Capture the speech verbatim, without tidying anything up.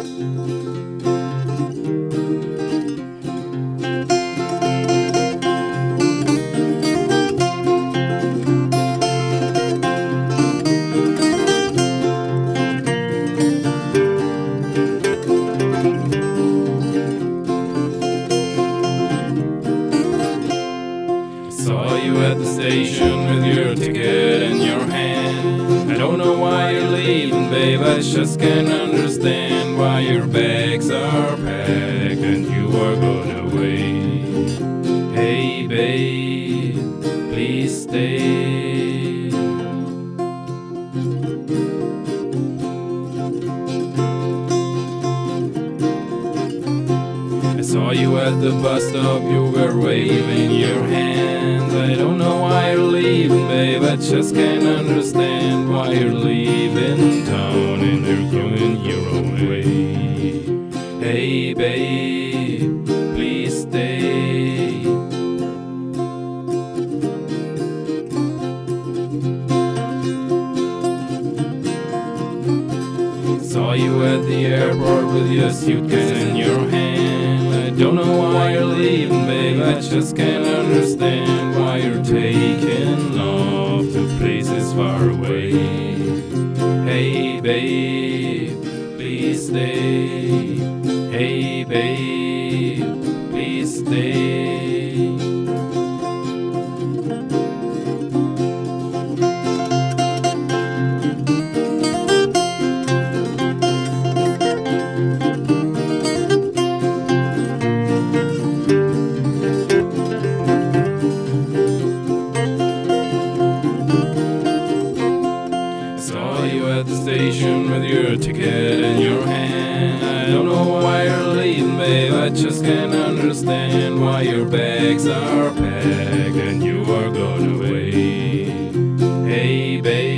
Saw you at the station with your ticket in your hand. I don't know why you're leaving, babe, I just can't understand why your bags are packed and you are going away. Hey babe, please stay. I saw you at the bus stop, you were waving your hands. I don't know why you're leaving, babe, I just can't understand why you're leaving town and you're going your own way. Hey babe, please stay. Saw you at the airport with your suitcase in your hand. I don't know why you're leaving, babe, I just can't understand why you're taking off to places far away. Hey babe, please stay. Hey babe, please stay. Saw you at the station with your ticket in your hand. I don't know why you're leaving, babe, I just can't understand why your bags are packed and you are going away. Hey babe,